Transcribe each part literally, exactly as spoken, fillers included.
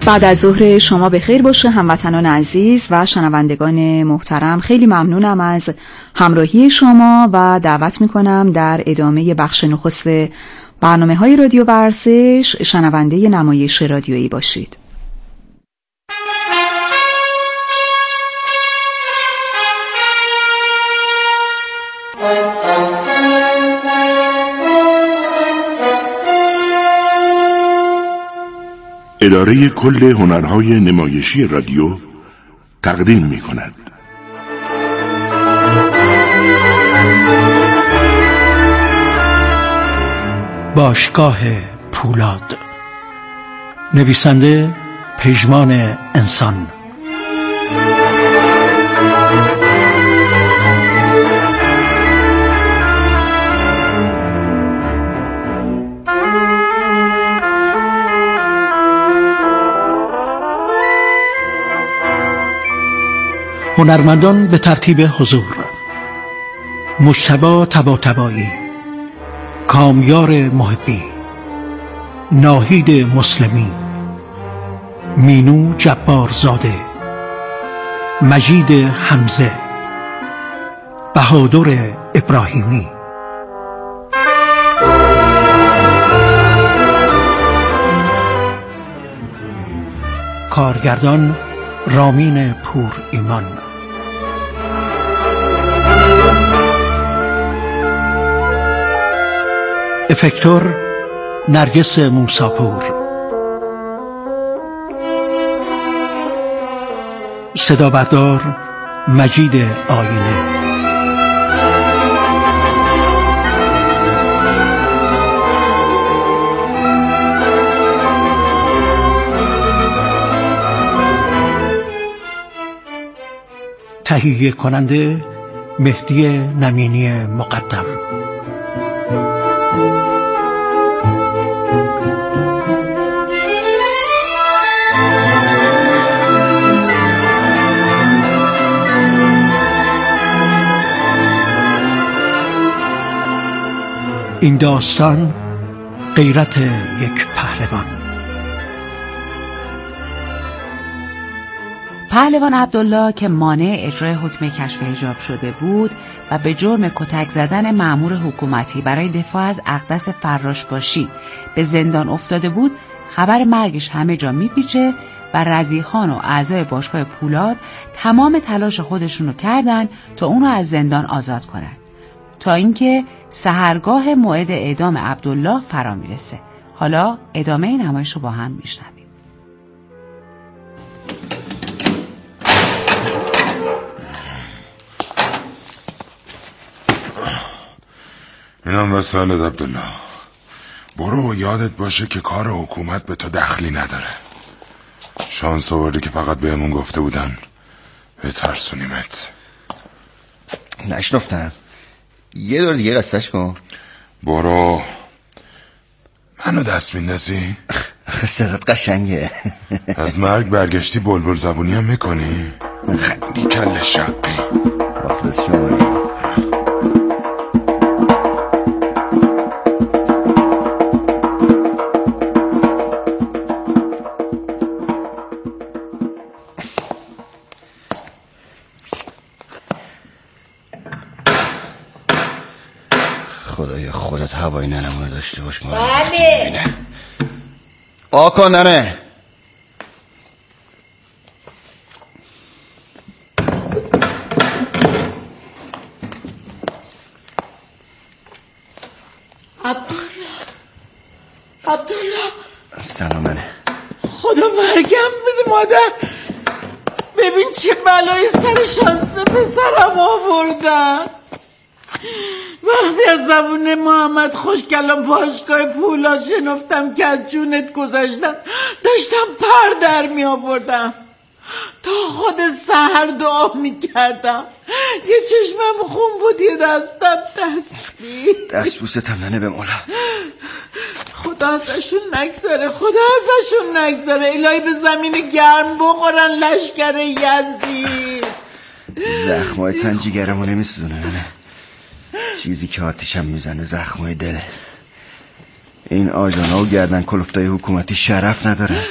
بعد از ظهر شما به خیر باشه هموطنان عزیز و شنوندگان محترم. خیلی ممنونم از همراهی شما و دعوت میکنم در ادامه بخش نخست برنامه های رادیو ورزش شنونده نمایش رادیویی باشید. اداره کل هنرهای نمایشی رادیو تقدیم می کند. باشگاه پولاد، نویسنده پژمان انسان، هنرمندان به ترتیب حضور: مجتبی طباطبایی، کامیار محبی، ناهید مسلمی، مینو جبارزاده، مجید حمزه، بهادر ابراهیمی. کارگردان رامین پور ایمان. افکتور نرگس موساپور. صدا بردار مجید آینه. تهیه کننده مهدی نمینی مقدم. این داستان غیرت یک پهلوان. پهلوان عبدالله که مانع اجرای حکم کشف حجاب شده بود و به جرم کتک زدن مأمور حکومتی برای دفاع از اقدس فراشباشی به زندان افتاده بود، خبر مرگش همه جا میپیچه و رضیخان و اعضای باشگاه پولاد تمام تلاش خودشونو کردن تا اونو از زندان آزاد کنن، تا اینکه سحرگاه موعد اعدام عبدالله فرا میرسه. حالا ادامه این نمایش رو با هم میشنویم. اینم وسالت عبدالله. برو و یادت باشه که کار حکومت به تو دخلی نداره. شانس آوردی که فقط بهمون گفته بودن به ترسونیمت. نشنفتم. یه دور دیگه قصهش کن. برو. منو دست میندازی؟ صدات قشنگه. از مرگ برگشتی بلبل زبونی هم میکنی؟ خیلی کل شقی. وقت شما. خدای خودت هوای ننمونه داشته باش. ما بله آقا ننه. عبدالله عبدالله سلام ننه. خدا مرگم بده مادر. ببین چه بلایی سر شازده پسرم آوردن. وقتی از زبون محمد خوشکلام باشگاه پولاد شنفتم که از جونت گذاشتن، داشتم پر در می آوردم تا خود سحر دعا می کردم. یه چشمم خون بود، یه دستم تسبیح. دست بوستم ننه به مولا. خدا ازشون نگذاره، خدا ازشون نگذاره. الهی به زمین گرم بخورن لشکر یزید. زخمای تن جیگرمو نمیسوزونه ننه. چیزی که آتیشم میزنه زخمای دله. این آجانا و گردن کلفتای حکومتی شرف نداره.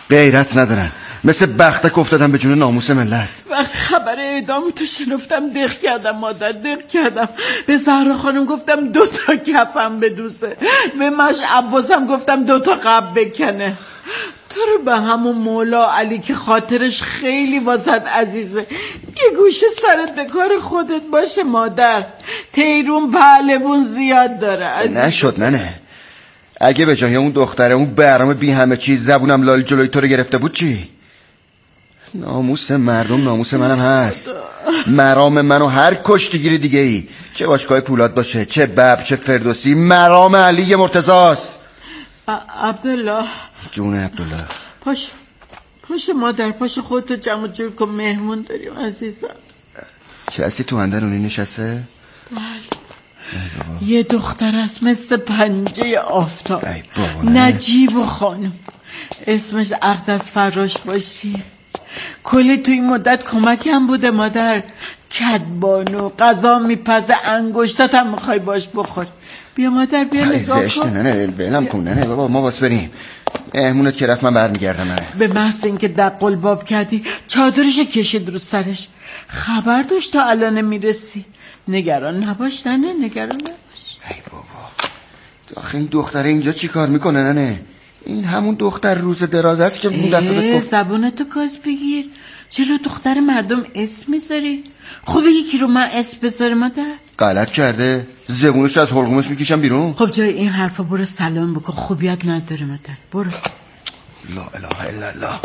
غیرت ندارن، مثل بختک افتادن به جون ناموس ملت. وقتی خبر اعدام تو شنفتم دق کردم مادر، دق کردم. به زهرا خانم گفتم دو تا کفم بدوسه، به مش عباسم گفتم دو تا قب بکنه. تو رو به همون مولا علی که خاطرش خیلی واسط عزیزه یه گوشه سرت به کار خودت باشه مادر. تیرون پهلوون زیاد داره عزیزه. نشد ننه، اگه به جای اون دختره اون برام بی همه چیز زبونم لال جلوی تو رو گرفته بود چی؟ ناموس مردم ناموس منم هست. مرام منو هر کشتیگیری دیگه ای، چه باشگاه پولاد باشه، چه ببر، چه فردوسی، مرام علی مرتضاست. عبدالله جون عبدالله، پاش پاش مادر، پاش خودتو جمع جور کن، مهمون داریم عزیزم. کسی تو اندرونی نشسته؟ بله، یه دختر است مثل پنجه آفتاب، بابا نجیب و خانم، اسمش اقدس فراش باشی. کلی تو این مدت کمکم بوده مادر، کدبانو غذا میپزه، انگشتات هم میخوای باش بخور. بیا مادر بیا نگاه کن. نه نه بلم کن، نه نه بابا ما باس بریم، مهمونت که رفت من برمیگردم. نه به محض اینکه دقل باب کردی چادرش کشید رو سرش، خبر داشت تا الان میرسی. نگران نباش ننه، نگران نباش. ای بابا آخه این دختره اینجا چی کار میکنه؟ نه نه این همون دختر روز دراز است که اون دفعه گفت. زبونتو کاز بگیر، چرا دختر مردم اسم میذاری؟ خوبه یکی رو من اسم بذاره مادر؟ غلط کرده، زبونش از حلقومش میکشم بیرون. خب جای این حرفا برو سلام بکن، خوبیت نداره مادر. برو. لا اله الا الله.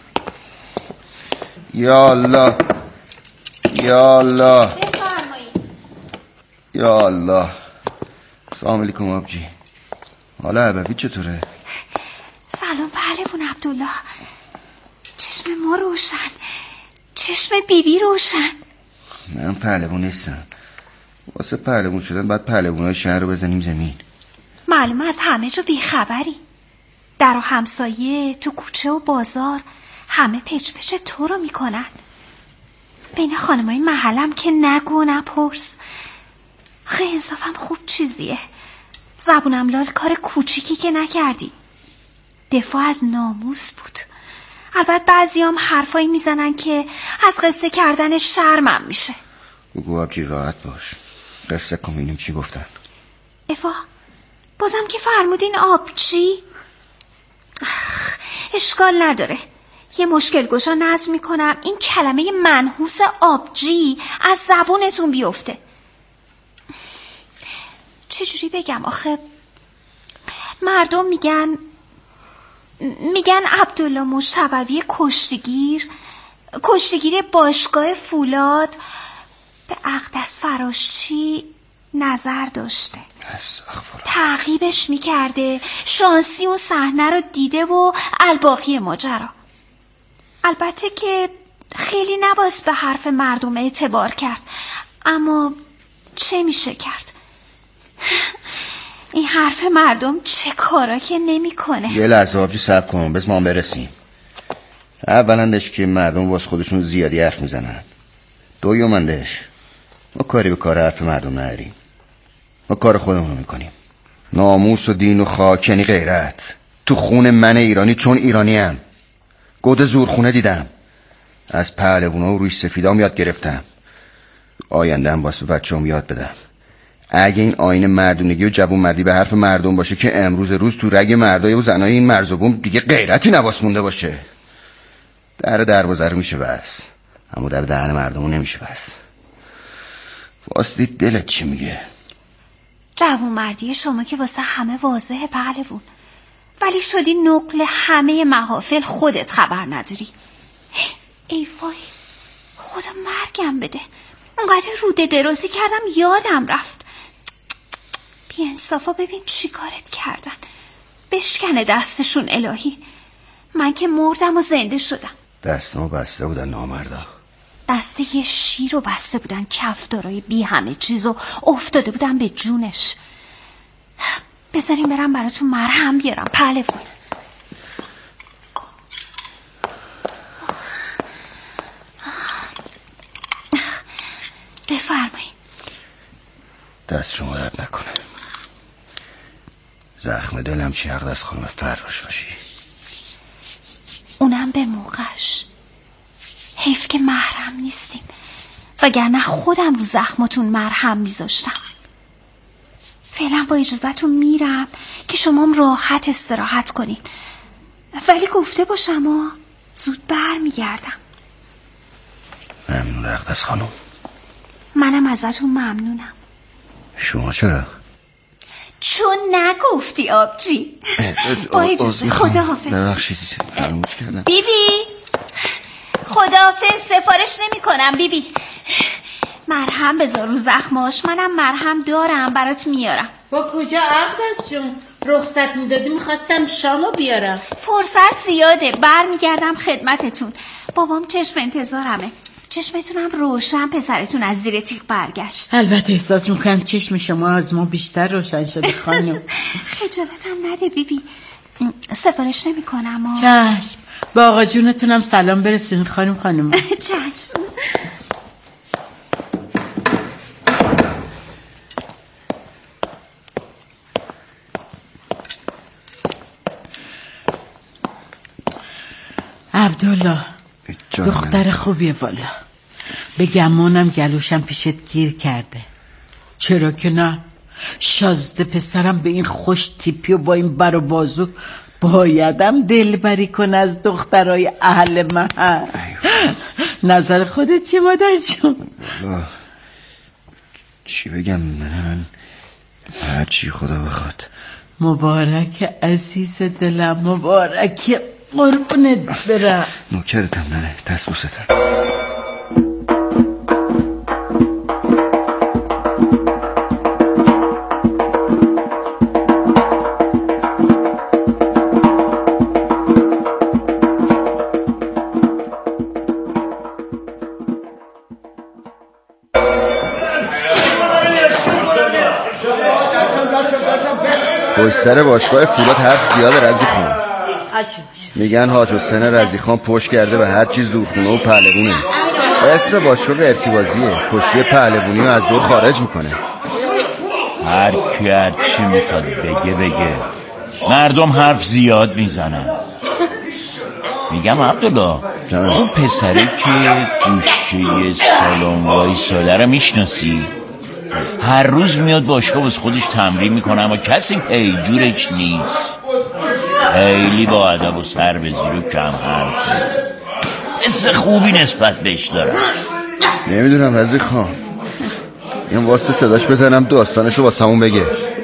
یا الله یا الله یا الله. سلام علیکم آبجی، حالا عبوی چطوره؟ سلام پهلوون عبدالله. چشم ما روشن، چشم بیبی روشن. من پهلوون نیستم، واسه پهلوون شدن باید پهلوونای شهر رو بزنیم زمین. معلومه از همه جو بیخبری. در و همسایه، تو کوچه و بازار همه پچ پچ تو رو میکنن. بین خانمای محلم که نگو نپرس. خیلی انصافم خوب چیزیه. زبونم لال کار کوچیکی که نکردی، دفاع از ناموس بود. البته بعضیام حرفایی میزنن که از قصه کردن شرمم میشه. بگو آبجی راحت باش، قصه کن ببینیم چی گفتن. افا بازم که فرمودین آبجی؟ اشکال نداره، یه مشکل گشا نظم میکنم این کلمه منحوس آبجی از زبونتون بیفته. چجوری بگم آخه؟ مردم میگن میگن عبدالله مجتبی کشتیگیر کشتیگیر باشگاه فولاد به اقدس فراشی نظر داشته، تعقیبش میکرده، شانسی اون صحنه رو دیده و الباقی ماجرا. البته که خیلی نباید به حرف مردم اعتبار کرد، اما چه میشه کرد؟ این حرف مردم چه کارا که نمی کنه. یه لحظه آبجی صبر کن بس ما هم برسیم. اولندش که مردم واس خودشون زیادی حرف میزنن، دویومندش ما کاری به کار حرف مردم نداریم، ما کار خودمون رو میکنیم. ناموس و دین و خاک یعنی غیرت. تو خون من ایرانی چون ایرانی ام. گود زورخونه دیدم، از پهلوونا و روی سفیدام یاد گرفتم. آینده هم باس به بچه‌ام یاد بدم. اگه این آیین مردونگی و جوون مردی به حرف مردم باشه که امروز روز تو رگ مردای و زنای این مرز و بوم دیگه غیرتی نواس مونده باشه، در دروازه رو میشه بس، اما در دهن مردمو نمیشه بس. واسه دلت چی میگه؟ جوون مردی شما که واسه همه واضحه پهلوون، ولی شدی نقل همه محافل خودت خبر نداری. ای وای خدا مرگم بده، اونقدر روده درازی کردم یادم رفت. بی انصافا ببین چی کارت کردن، بشکنه دستشون الهی. من که مردم و زنده شدم. دستمو بسته بودن نامردا، دسته یه شیر رو بسته بودن کفدارای بی همه چیز و افتاده بودن به جونش. بذاریم برم براتون مرهم بیارم پهلوون. بفرمایید. دست شما درد نکنه. زخم دلم چی عقد از خانم فراش باشی. اونم به موقعش. حیف که محرم نیستیم، وگرنه خودم رو زخمتون مرهم میذاشتم. فعلا با اجازتون میرم که شمام راحت استراحت کنین، ولی گفته باشم ها زود بر میگردم. ممنون اقدس خانم. منم ازتون ممنونم. شما چرا؟ چون نگفتی آبجی. با اجازه خداحافظ. ببخشید فراموش کردم. بی بی خداحافظ. سفارش نمی کنم بی بی. مرهم بذار رو زخماش، منم مرهم دارم برات میارم. با کجا اقدس جون؟ رخصت میدادی میخواستم شامو بیارم. فرصت زیاده، بر میگردم خدمتتون. بابام چشم انتظارمه. چشمتونم روشن پسرتون از زیر تیغ برگشت. البته احساس میکنم چشم شما از ما بیشتر روشن شده خانم. خجالتم نده بی بی. سفارش نمی کنم. چشم. با آقا جونتونم سلام برسونید خانم. خانم چشم. عبدالله دختر خوبیه والا. به گمانم گلوشم پیشت گیر کرده. چرا که نه، شازده پسرم به این خوش تیپی و با این بر و بازو بایدم دلبری کن از دخترای اهل محل. نظر خودت چی مادر جون؟ چی بگم؟ من من هرچی خدا بخواد. مبارک عزیز دلم، مبارک. قربونت برم. نوکرتم ننه، دست بوستم. پشت سر باشگاه فولاد حرف زیاد رزی خان. میگن حاج حسین رزی خان پشت کرده به هر چی زورخونه و پهلوونه. اسم باشگاه ارتباطیه، کشتی پهلوونی رو از دور خارج میکنه. هر کی هر چی میخواد بگه بگه. مردم حرف زیاد میزنن. میگم عبدالله اون پسره که گوشچه سالن وایساده رو میشناسی؟ هر روز میاد باشگاه باز خودش تمرین میکنه، اما کسی پیجورش نیست. خیلی با ادب و سر به زیر و کم حرفه. حس خوبی نسبت بهش دارم. نمیدونم رزی خان، این واسه صداش بزنم داستانشو واسمون بگه.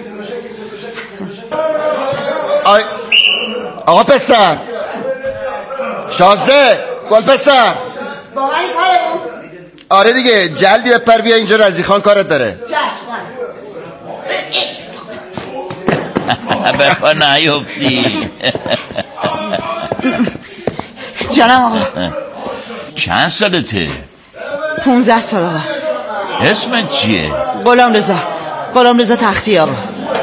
آی آقا پسر، شازده، گل پسر. آره دیگه، جلدی بپر بیا اینجا، رزی خان کارت داره. بپا نیفتی. جانم آقا. چند سالته؟ پونزده سال آقا. اسمت چیه؟ غلام رضا. غلام رضا تختی آقا.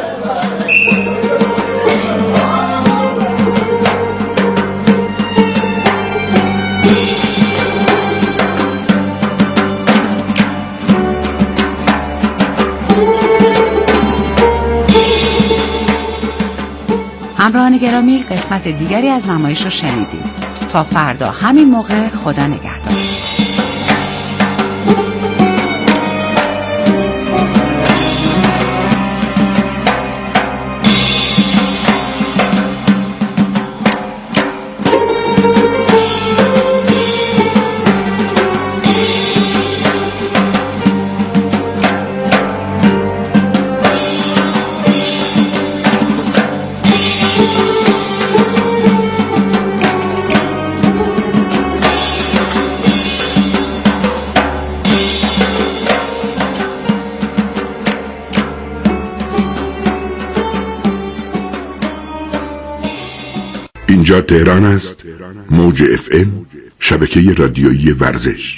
همراهان گرامی، قسمت دیگری از نمایش رو شنیدیم. تا فردا همین موقع، خدا نگهدار. اینجا تهران است. موج اف ام، شبکه رادیویی ورزش.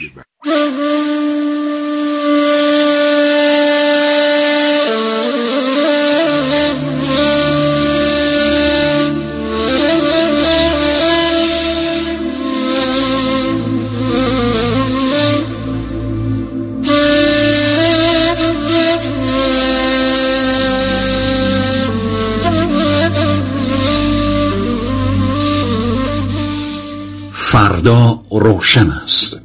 فردا روشن است.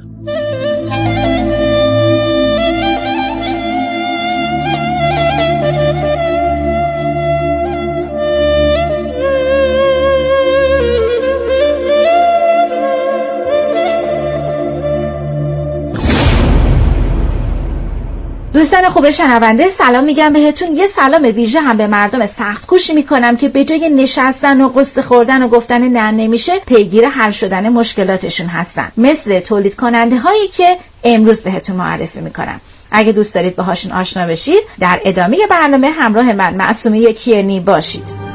دوستان خوب شنونده، سلام میگم بهتون. یه سلام ویژه هم به مردم سخت کوشی میکنم که به جای نشستن و قصه خوردن و گفتن نه نمیشه، پیگیر حل شدن مشکلاتشون هستن، مثل تولید کننده هایی که امروز بهتون معرفی میکنم. اگه دوست دارید باهاشون آشنا بشید، در ادامه برنامه همراه من معصومه کیانی باشید.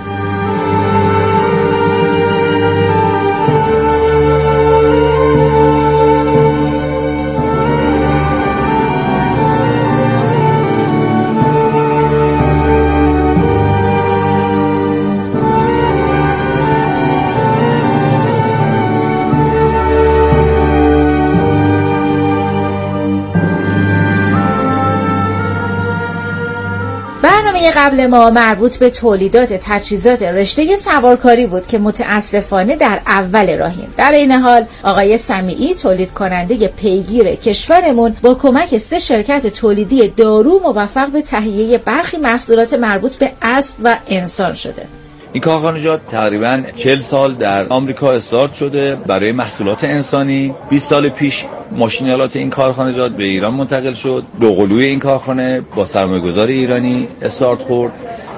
قبل ما مربوط به تولیدات تجهیزات رشته سوارکاری بود که متاسفانه در اول راهیم. در این حال آقای سمیعی، تولید کننده پیگیر کشورمون، با کمک سه شرکت تولیدی دارو موفق به تهیه برخی محصولات مربوط به اسب و انسان شده. این کارخانجات تقریباً چهل سال در آمریکا استارت شده برای محصولات انسانی. بیست سال پیش ماشینالات این کارخانجات به ایران منتقل شد. دوقلوی این کارخانه با سرمایه‌گذار ایرانی استارت خورد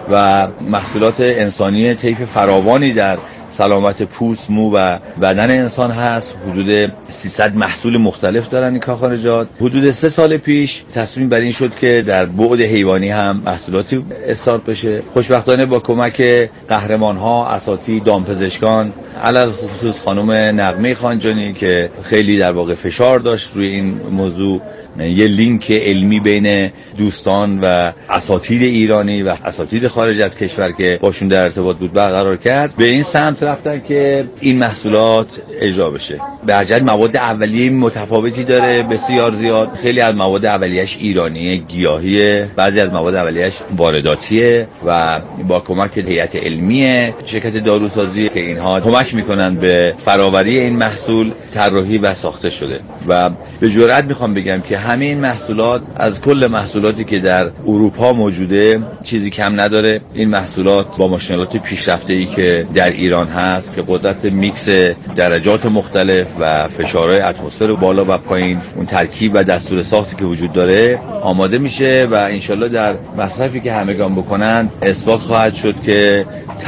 و محصولات انسانی طیف فراوانی در سلامت پوست، مو و بدن انسان هست. حدود سیصد محصول مختلف دارن این کارخانجات. حدود سه سال پیش تصمیم بر این شد که در بعد حیوانی هم محصولاتی استارت بشه. خوشبختانه با کمک قهرمان‌ها، اساتید، دامپزشکان، علل خصوص خانم نغمه خانجانی که خیلی در واقع فشار داشت روی این موضوع، یه لینک علمی بین دوستان و اساتید ایرانی و اساتید خارج از کشور که باشون در ارتباط بود برقرار کرد. به این سمت رفتن که این محصولات اجرا بشه. به عجل مواد اولیه متفاوتی داره، بسیار زیاد. خیلی از مواد اولیه‌اش ایرانیه، گیاهیه، بعضی از مواد اولیه‌اش وارداتیه و با کمک هیئت علمی شرکت داروسازی که اینها کمک میکنن به فراوری این محصول طراحی و ساخته شده. و به جرئت میخوام بگم که همه این محصولات از کل محصولاتی که در اروپا موجوده چیزی کم نداره. این محصولات با ماشینالات پیشرفته‌ای که در ایران هست که قدرت میکس درجات مختلف و فشارهای اتمسفر بالا و پایین، اون ترکیب و دستور ساختی که وجود داره آماده میشه و انشالله در مصرفی که همگان بکنن اثبات خواهد شد که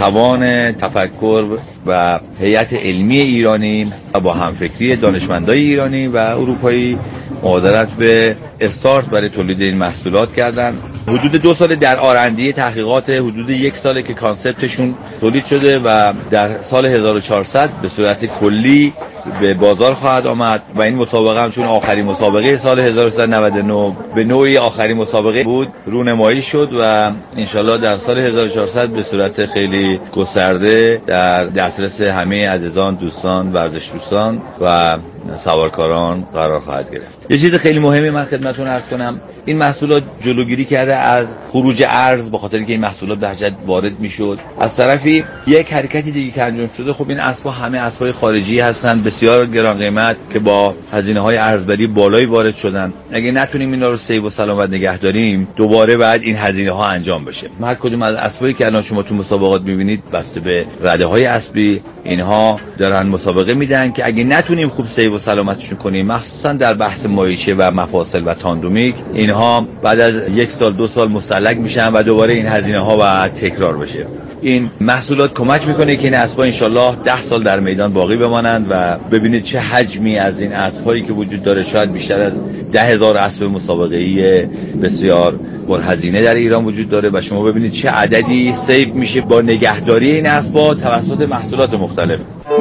توان تفکر و هیئت علمی ایرانی و با همفکری دانشمندای ایرانی و اروپایی مبادرت به استارت برای تولید این محصولات کردن. حدود دو سال در آرندی تحقیقات، حدود یک ساله که کانسپتشون تولید شده و در سال هزار و چهارصد به صورت کلی به بازار خواهد آمد و این مسابقه هم چون آخرین مسابقه سال هزار و سیصد و نود و نه به نوعی آخرین مسابقه بود رونمایی شد و انشالله در سال هزار و چهارصد به صورت خیلی گسترده در دسترس همه عزیزان، دوستان، ورزش دوستان و سوارکاران قرار خواهد گرفت. یه چیز خیلی مهمی من خدمتتون عرض کنم، این محصولات جلوگیری کرده از خروج ارز، به خاطر اینکه این محصولات به حجت وارد میشد. از طرفی یک حرکتی دیگه که انجام شده، خب این اسبا همه اسبای خارجی هستن، بسیار گران قیمت که با هزینه‌های ارزبری بالایی وارد شدن. اگه نتونیم اینا رو سیو و سلامت نگه داریم، دوباره بعد این هزینه‌ها انجام بشه. هر کدوم از اسبایی که الان شما تو مسابقات می‌بینید بسته به رده‌های اسبی، اینها دارن مسابقه میدن که اگه نتونیم خوب سیو و سلامتشون کنیم، مخصوصا در بحث مایچه و مفاصل و تاندومیک، اینها بعد از یک سال دو سال مستهلک میشن و دوباره این هزینه‌ها باید تکرار بشه. این محصولات کمک میکنه که این اسبا انشالله ده سال در میدان باقی بمانند و ببینید چه حجمی از این اسبایی که وجود داره، شاید بیشتر از ده هزار اسب مسابقه‌ای بسیار پرهزینه در ایران وجود داره و شما ببینید چه عددی سیو میشه با نگهداری این اسبا توسط محصولات مختلف.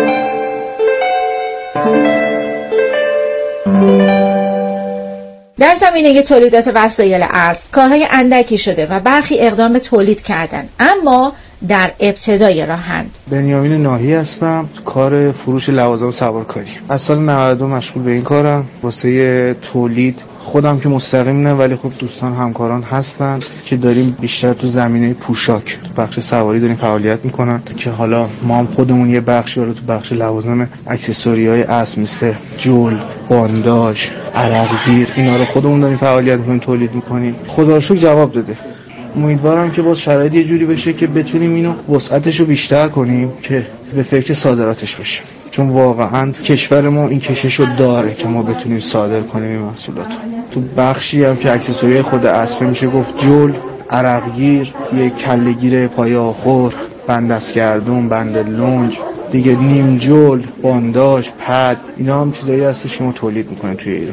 در زمینه تولیدات وسایل ارز کارهای اندکی شده و برخی اقدام به تولید کردن، اما در ابتدای راهند. بنیامین ناهی هستم، کار فروش لوازم سوارکاری. از سال نود و دو مشغول به این کارم، واسه تولید خودم که مستقیم نه، ولی خب دوستان همکاران هستن که داریم بیشتر تو زمینه پوشاک، تو بخش سواری داریم فعالیت میکنن که حالا ما هم خودمون یه بخشی رو تو بخش لوازم اکسسوری‌های اسب مثل جول، بانداژ، عرقگیر اینا رو خودمون داریم فعالیت میکنیم، تولید میکنیم. خدا رو شکر جواب داده. امیدوارم که باز شرایط یه جوری بشه که بتونیم اینو وسعتش رو بیشتر کنیم که به فکر صادراتش باشیم، چون واقعا کشور ما این کشش رو داره که ما بتونیم صادر کنیم این محصولات. تو بخشی هم که اکسسوری خود اسب میشه گفت جول، عرقگیر، یه کلهگیر پای آخر، بند دستگردون، بند لنج، دیگه نیم جول، بانداژ، پد، اینا هم چیزایی هستش که ما تولید میکنیم توی ایران.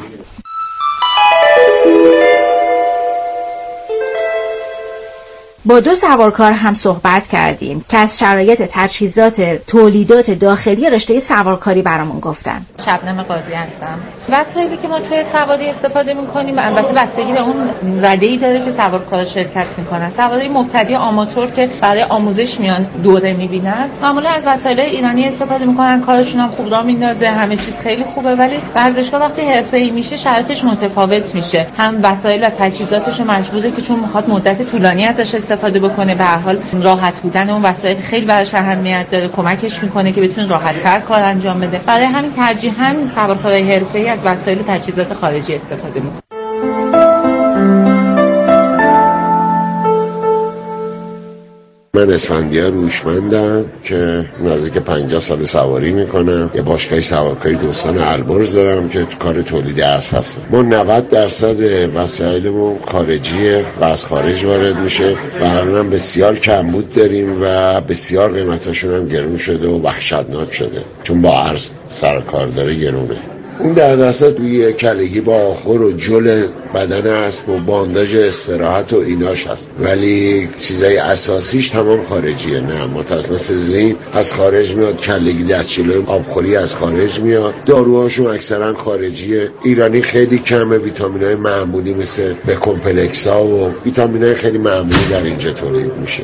با دو سوارکار هم صحبت کردیم که از شرایط تجهیزات تولیدات داخلی رشته سوارکاری برامون گفتن. شبنم قاضی هستم. وسایلی که ما توی سواری استفاده می‌کنیم البته بستگی به اون رده‌ای داره که سوارکار شرکت می‌کنن. سواری مبتدی آماتور که برای آموزش میان دوره می‌بینن، معمولا از وسایل ایرانی استفاده می‌کنن، کارشون هم خوب راه میندازه، همه چیز خیلی خوبه، ولی ورزشگاه وقتی حرفه‌ای میشه شرایطش متفاوت میشه. هم وسایل و تجهیزاتش مجبوره که چون می‌خواد مدت طولانی ازش استفاده بکنه، به هر حال راحت بودن اون وسایل خیلی براش اهمیت داره، کمکش میکنه که بتونه راحت‌تر کار انجام بده. برای همین ترجیحاً سوارکارای حرفه‌ای از وسایل و تجهیزات خارجی استفاده میکنه. من اسفندیار هوشمندم که نزدیک پنجاه سال سواری میکنم. یه باشگاه سوارکاری دوستان البرز دارم که کار تولید اسب هستم. ما نود درصد وسایلمون خارجیه و از خارج وارد میشه و الان بسیار کمبود داریم و بسیار قیمتاشون هم گرون شده و وحشتناک شده، چون با ارز سر کار داره گرونه. اون در درصد توی کلگی با آخر و جل بدن اسب و بانداژ استراحت و ایناش هست، ولی چیزای اساسیش تمام خارجیه. نه متاسفانه مثل زین از خارج میاد، کلگی دستچلو آبخوری از خارج میاد، داروهاشون اکثرا خارجیه. ایرانی خیلی کمه، ویتامینای معمولی مثل به کمپلکس ها و ویتامینای خیلی معمولی در اینجا تولید میشه.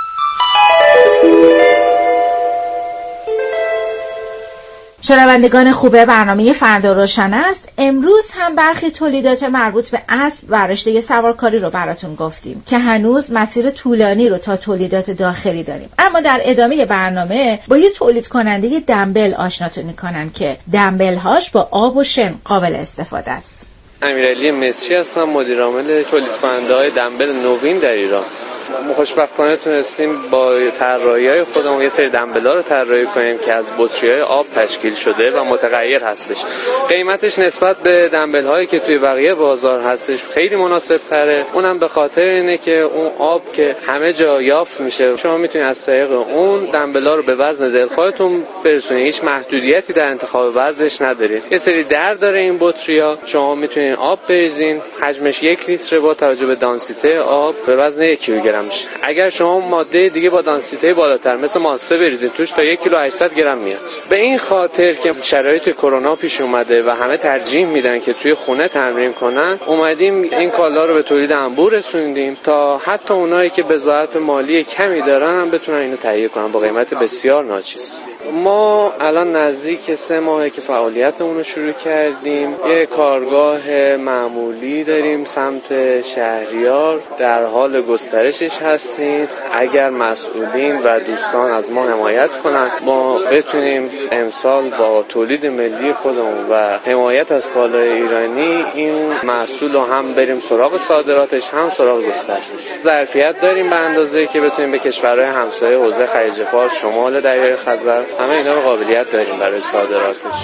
شنوندگان خوبه، برنامه فردا روشن است. امروز هم برخی تولیدات مربوط به اسب و رشته سوارکاری رو براتون گفتیم که هنوز مسیر طولانی رو تا تولیدات داخلی داریم، اما در ادامه برنامه با یه تولید کننده دمبل آشناتون میکنم که دمبل هاش با آب و شن قابل استفاده است. امیرعلی مصری هستم، مدیر عامل تولید کننده های دمبل نوین در ایران. ما خوشبختانه تونستیم با طراحی‌های خودمون یه سری دمبل‌ها رو طراحی کنیم که از بطری‌های آب تشکیل شده و متغیر هستش. قیمتش نسبت به دمبل‌هایی که توی بقیه بازار هستش خیلی مناسب‌تره. اونم به خاطر اینه که اون آب که همه جا یافت میشه، شما میتونید از طریق اون دمبل‌ها رو به وزن دلخواهتون برسونید. هیچ محدودیتی در انتخاب وزنش ندارید. یه سری در داره این بطری‌ها، شما میتونید آب بریزین، حجمش یک لیتر با توجه به دانسیته آب به وزن یک کیلوگرم میشه. اگر شما ماده دیگه با دانسیته بالاتر مثل ماسه بریزید توش تا یک کیلو هشتصد گرم میاد. به این خاطر که شرایط کرونا پیش اومده و همه ترجیح میدن که توی خونه تمرین کنن، اومدیم این کالا رو به تولید انبوه رسوندیم تا حتی اونایی که بضاعت مالی کمی دارن هم بتونن اینو تهیه کنن با قیمت بسیار ناچیز. ما الان نزدیک سه ماهه که فعالیتمون رو شروع کردیم. یه کارگاه معمولی داریم سمت شهریار، در حال گسترشش هستیم. اگر مسئولین و دوستان از ما حمایت کنند، ما بتونیم امسال با تولید ملی خودمون و حمایت از کالای ایرانی این محصول رو هم بریم سراغ صادراتش، هم سراغ گسترشش. ظرفیت داریم به اندازه که بتونیم به کشورهای همسایه حوزه خلیج فارس، شمال دریای خزر، همه اینا رو قابلیت داریم برای صادراتش.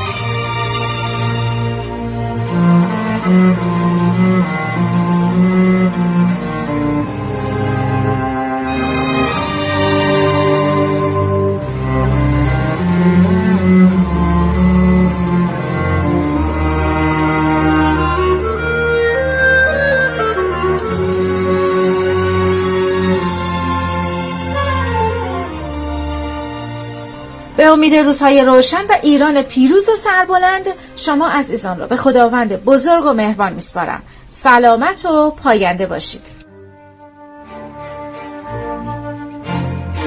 به امید روزهای روشن و ایران پیروز و سربلند، شما عزیزان رو به خداوند بزرگ و مهربان میسپارم. سلامت و پاینده باشید.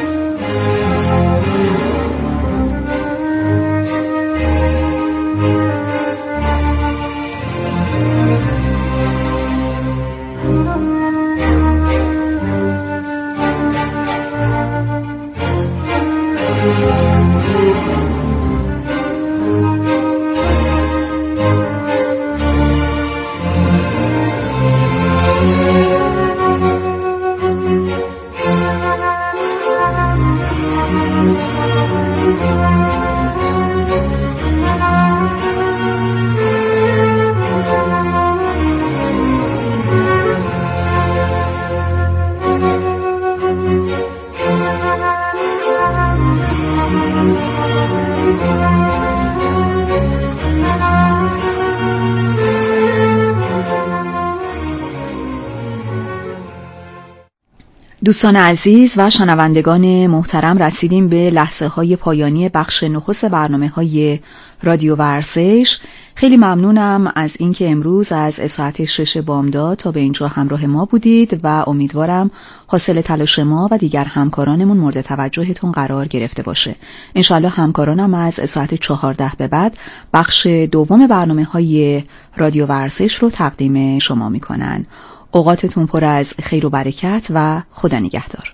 دوستان عزیز و شنوندگان محترم، رسیدیم به لحظه های پایانی بخش نخست برنامه های رادیو ورزش. خیلی ممنونم از اینکه امروز از ساعت شش بامداد تا به اینجا همراه ما بودید و امیدوارم حاصل تلاش ما و دیگر همکارانمون مورد توجهتون قرار گرفته باشه. انشالله همکارانم از ساعت چهارده به بعد بخش دوم برنامه های رادیو ورزش رو تقدیم شما میکنن. اوقاتتون پر از خیر و برکت و خدا نگهدار.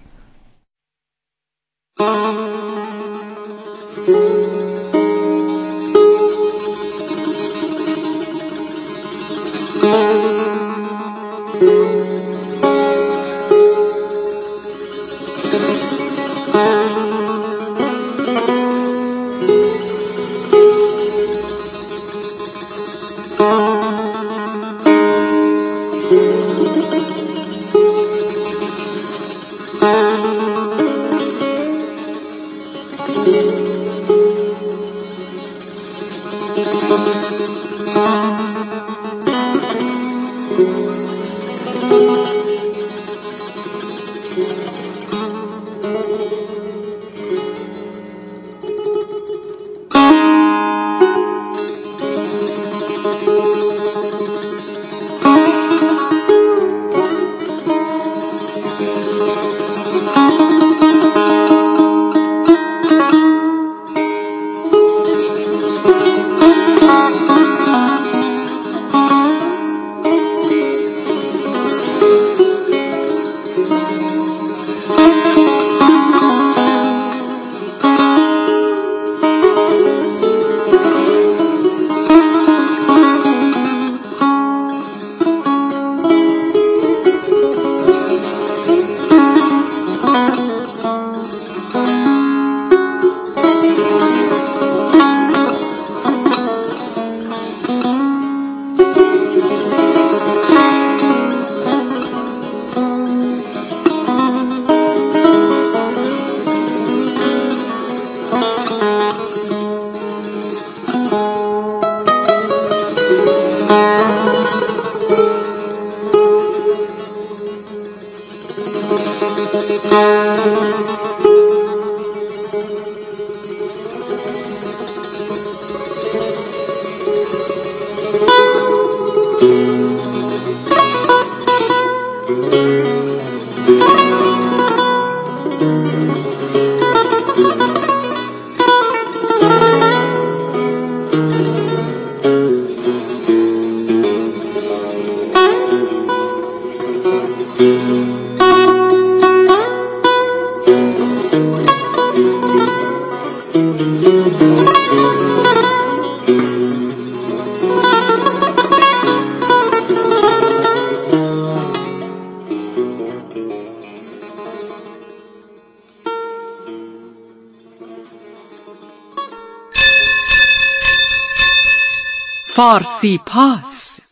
فارسی پاس.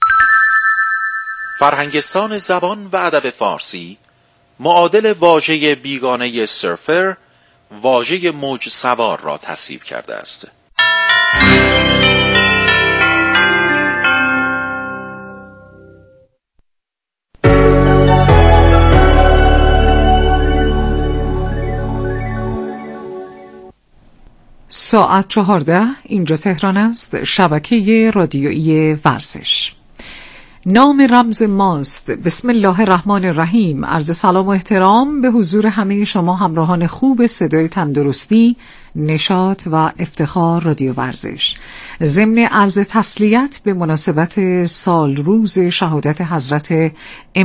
فرهنگستان زبان و ادب فارسی معادل واژه بیگانه سرفر، واژه موج سوار را تصویب کرده است. ساعت چهارده، اینجا تهران است. شبکه رادیویی ورزش. نام رمز ماست. بسم الله الرحمن الرحیم. عرض سلام و احترام به حضور همه شما همراهان خوب صدای تندرستی، نشاط و افتخار رادیو ورزش. ضمن عرض تسلیت به مناسبت سال روز شهادت حضرت